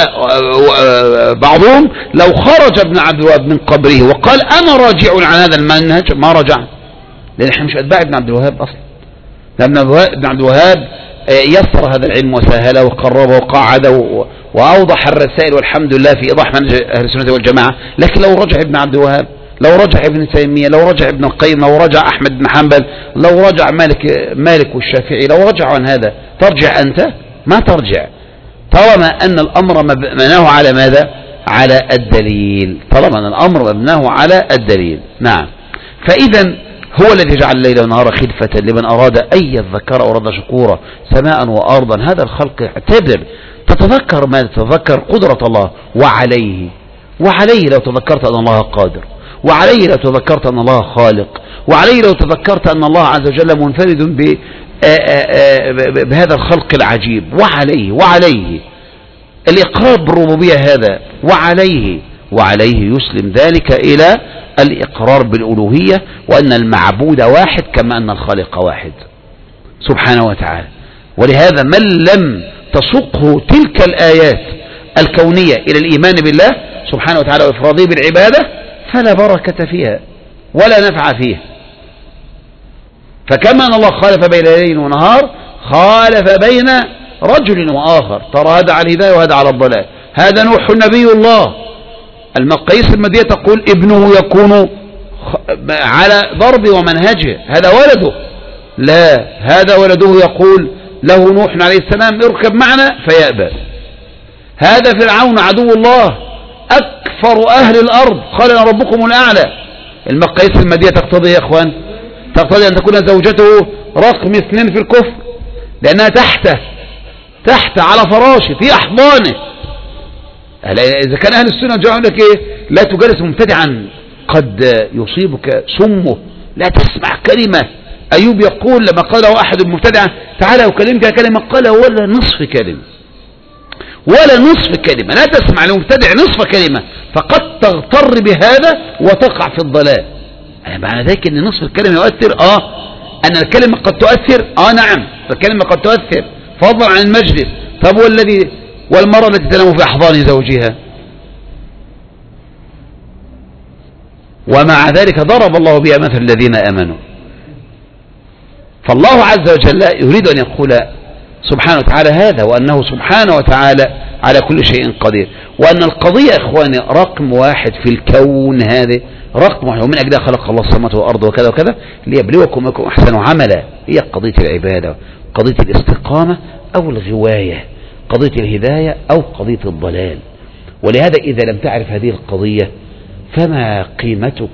بعضهم: لو خرج ابن عبد الوهاب من قبره وقال أنا راجع عن هذا المنهج ما رجع، لأن احنا مش أتباع ابن عبد الوهاب أصلا. ابن عبد الوهاب يسر هذا العلم وسهله وقربه وقعده وأوضح الرسائل والحمد لله في إيضاح منهج أهل السنة والجماعة. لكن لو رجع ابن عبد الوهاب، لو رجع ابن تيمية، لو رجع ابن القيم، لو رجع أحمد بن حنبل، لو رجع مالك والشافعي، لو رجع عن هذا، ترجع أنت؟ ما ترجع، طالما أن الأمر مبناه على ماذا؟ على الدليل. طالما أن الأمر مبناه على الدليل. نعم. فإذا هو الذي جعل الليل والنهار خلفة لمن أراد أن يذكر أو أراد شكورا، سماء وأرضا. هذا الخلق اعتبر، تتذكر ماذا؟ تتذكر قدرة الله، وعليه لو تذكرت أن الله قادر، وعليه لو تذكرت أن الله خالق، وعليه لو تذكرت أن الله عز وجل منفرد بهذا الخلق العجيب، وعليه الإقرار بالربوبية هذا، وعليه يسلم ذلك إلى الإقرار بالألوهية، وأن المعبود واحد كما أن الخالق واحد سبحانه وتعالى. ولهذا من لم تسوقه تلك الآيات الكونية إلى الإيمان بالله سبحانه وتعالى وإفراده بالعبادة فلا بركة فيها ولا نفع فيها. فكما أن الله خالف بين ليل ونهار، خالف بين رجل وآخر، ترى هذا على الهداية وهذا على الضلال. هذا نوح نبي الله، المقاييس المادية تقول ابنه يكون على ضرب ومنهجه، هذا ولده. لا، هذا ولده يقول له نوح عليه السلام اركب معنا فيأبى. هذا فرعون عدو الله، أكفر أهل الأرض، قال أنا ربكم الأعلى. المقاييس المادية تقتضي يا إخوان، تقتضي أن تكون زوجته رقم 2 في الكفر، لأنها تحت على فراشه في أحضانه. إذا كان أهل السنة جاءوا لك إيه؟ لا تجالس مبتدعا قد يصيبك سمه، لا تسمع كلمة. أيوب يقول لما قاله أحد المبتدعة تعالى أكلمك كلمة، قال ولا نصف كلمة، لا تسمع لمبتدع نصف كلمة، فقد تغتر بهذا وتقع في الضلال. يعني معنى ذلك أن نصف الكلمة يؤثر، أن الكلمة قد تؤثر، نعم الكلمة قد تؤثر فضلا عن المجلس. طب والمرأة التي تنام في أحضان زوجها، ومع ذلك ضرب الله بها مثل الذين آمنوا. فالله عز وجل يريد أن يقول سبحانه وتعالى هذا، وأنه سبحانه وتعالى على كل شيء قدير، وأن القضية إخواني رقم واحد في الكون، هذه رقم واحد، ومن أجلها خلق الله السماوات والأرض وكذا وكذا ليبلوكم أيكم أحسن عملا. هي قضية العبادة، قضية الاستقامة أو الغواية، قضية الهداية أو قضية الضلال. ولهذا إذا لم تعرف هذه القضية فما قيمتك.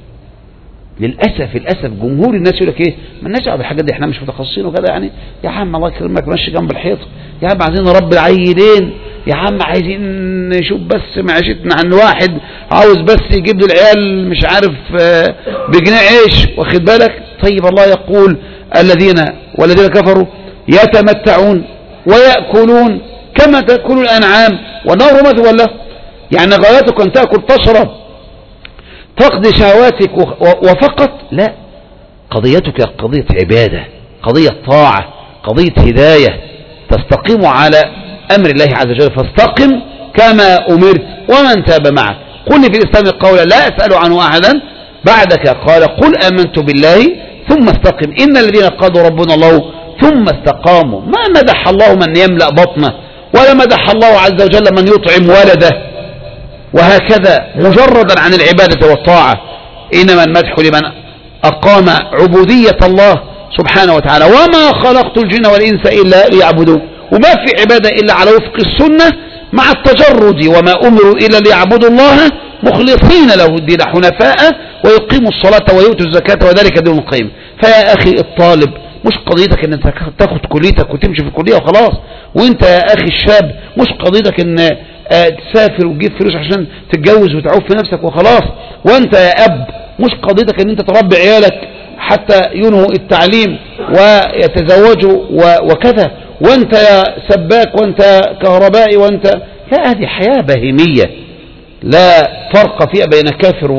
للأسف جمهور الناس يقول لك ايه، ما لناش دعوه بالحاجات دي، احنا مش متخصصين وكذا. يعني يا عم الله يكرمك ماشي جنب الحيط، يا عم عايزين نربي العيلين، يا عم عايزين نشوف بس معيشتنا عن واحد عاوز بس يجيب للعيال مش عارف بجنيه عيش، واخد بالك. طيب الله يقول والذين كفروا يتمتعون ويأكلون كما تأكل الأنعام والنار مثوى له. يعني غايتك أن تأكل تشرب تقضي شهواتك وفقط؟ لا، قضيتك قضية عبادة، قضية طاعة، قضية هداية، تستقيم على أمر الله عز وجل، فاستقم كما أمرت ومن تاب معك. قل في الإسلام قولا لا أسأل عنه أحدا بعدك، قال قل آمنت بالله ثم استقم إن الذين قالوا ربنا الله ثم استقاموا. ما مدح الله من يملأ بطنه، ولا مدح الله عز وجل من يطعم ولده، وهكذا مجردا عن العبادة والطاعة. إنما المدح لمن أقام عبودية الله سبحانه وتعالى. وما خلقت الجن والإنس إلا ليعبدون، وما في عبادة إلا على وفق السنة مع التجرد، وما أمروا إلا ليعبدوا الله مخلصين له الدين حنفاء ويقيموا الصلاة ويؤتوا الزكاة وذلك دين القيم. فيا أخي الطالب، مش قضيتك ان انت تاخد كليتك وتمشي في الكلية وخلاص. وانت يا اخي الشاب مش قضيتك ان تسافر وتجيب فلوس عشان تتجوز وتعوف في نفسك وخلاص. وانت يا اب مش قضيتك ان انت تربي عيالك حتى ينهوا التعليم ويتزوجوا وكذا. وانت يا سباك وانت كهربائي وانت لا، هذه حياة بهيمية لا فرق فيها بين كافر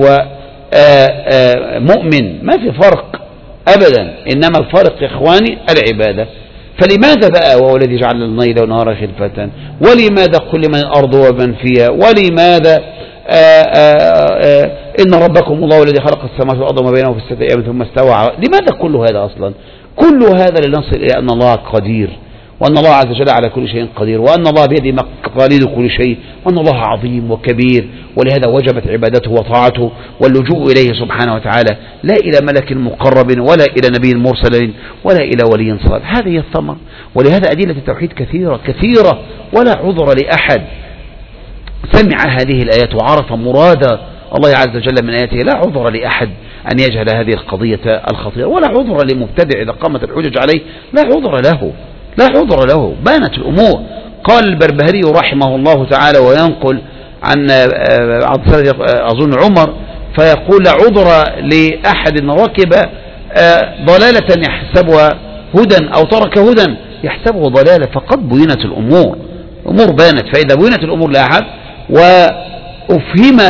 ومؤمن، ما في فرق أبدا. إنما الفرق يا إخواني العبادة. فلماذا بقى وهو الذي جعل الليل والنهار خلفة، ولماذا قل من الأرض ومن فيها، ولماذا إن ربكم الله الذي خلق السماوات والأرض وما بينهما في 6 أيام ثم استوى. لماذا كل هذا أصلا؟ كل هذا لنصل إلى أن الله قدير وأن الله عز وجل على كل شيء قدير، وأن الله بيده مقاليد كل شيء، وأن الله عظيم وكبير، ولهذا وجبت عبادته وطاعته واللجوء إليه سبحانه وتعالى، لا إلى ملك مقرب ولا إلى نبي مرسل ولا إلى ولي صالح. هذه الثمرة. ولهذا أدلة التوحيد كثيرة كثيرة، ولا عذر لأحد سمع هذه الآيات وعرف مراد الله عز وجل من آياته، لا عذر لأحد أن يجهل هذه القضية الخطيرة، ولا عذر لمبتدع إذا قامت الحجج عليه، لا عذر له، لا عذر له. بانت الأمور. قال البربهاري رحمه الله تعالى وينقل عن أظن عمر، فيقول لا عذر لأحد ركب ضلالة يحسبها هدى أو ترك هدى يحسبه ضلالة، فقد بينت الأمور، أمور بانت. فإذا بينت الأمور لأحد وأفهم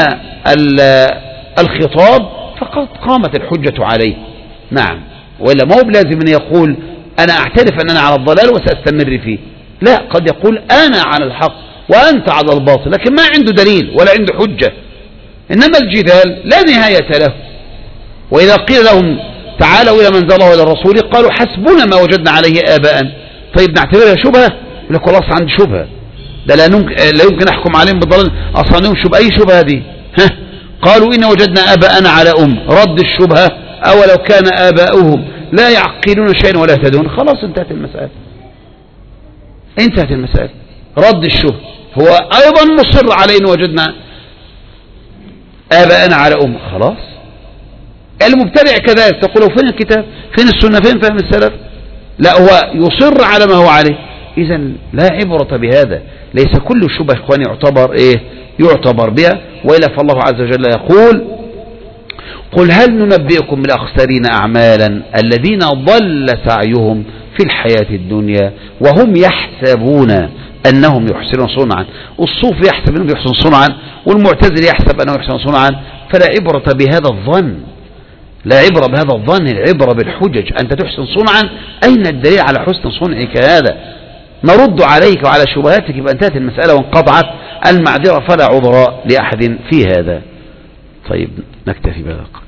الخطاب فقد قامت الحجة عليه. نعم، وإلا ما هو بلازم أن يقول أنا أعترف أن أنا على الضلال وسأستمر فيه، لا، قد يقول أنا على الحق وأنت على الباطل، لكن ما عنده دليل ولا عنده حجة. إنما الجدال لا نهاية له. وإذا قيل لهم تعالوا إلى من زال الله إلى الرسول قالوا حسبنا ما وجدنا عليه آباء. طيب نعتبرها شبهة؟ يقول لك والله عندي شبهة، ده لا يمكن أحكم عليهم بالضلال، أصلا لهم شبهة. أي شبهة دي؟ قالوا إن وجدنا آباءنا على رد الشبهة أولو كان آباؤهم لا يعقلون شيئا ولا يهتدون. خلاص انتهت المسألة، انتهت المسألة. رد الشبهة. هو أيضا مصر على إن وجدنا آباءنا على خلاص. المبتدع كذلك، تقول فين الكتاب، فين السنة، فين فهم السلف؟ لا، هو يصر على ما هو عليه. إذا لا عبرة بهذا. ليس كل شبهة إخواني يعتبر بها، وإلا فالله عز وجل يقول قل هل ننبئكم بالأخسرين أعمالا الذين ضل سعيهم في الحياة الدنيا وهم يحسبون أنهم يحسنون صنعا. الصوفي يحسب أنهم يحسنون صنعا، والمعتزلي يحسب أنهم يحسنون صنعا. فلا عبرة بهذا الظن، لا عبرة بهذا الظن، العبرة بالحجج. أنت تحسن صنعا، أين الدليل على حسن صنعك هذا؟ نرد عليك وعلى شبهاتك، يبقى انتهت المسألة وانقطعت المعذرة، فلا عذر لأحد في هذا. طيب نكتفي بهذا.